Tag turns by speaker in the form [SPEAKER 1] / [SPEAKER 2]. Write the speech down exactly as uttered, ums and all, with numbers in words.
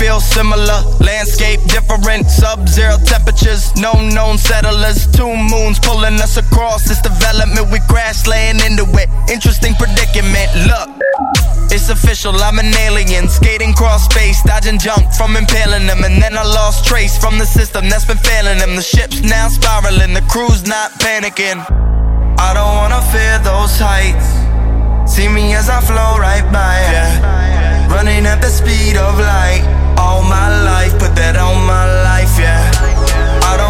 [SPEAKER 1] feel similar. Landscape different, sub-zero temperatures, no known settlers. Two moons pulling us across this development. We crash laying into it. Interesting predicament. Look, it's official, I'm an alien. Skating cross space, dodging junk from impaling them. And then I lost trace from the system that's been failing them. The ship's now spiraling, the crew's not panicking. I don't wanna fear those heights. See me as I flow right by, yeah. Running at the speed of light. All my life, put that on my life, yeah. I don't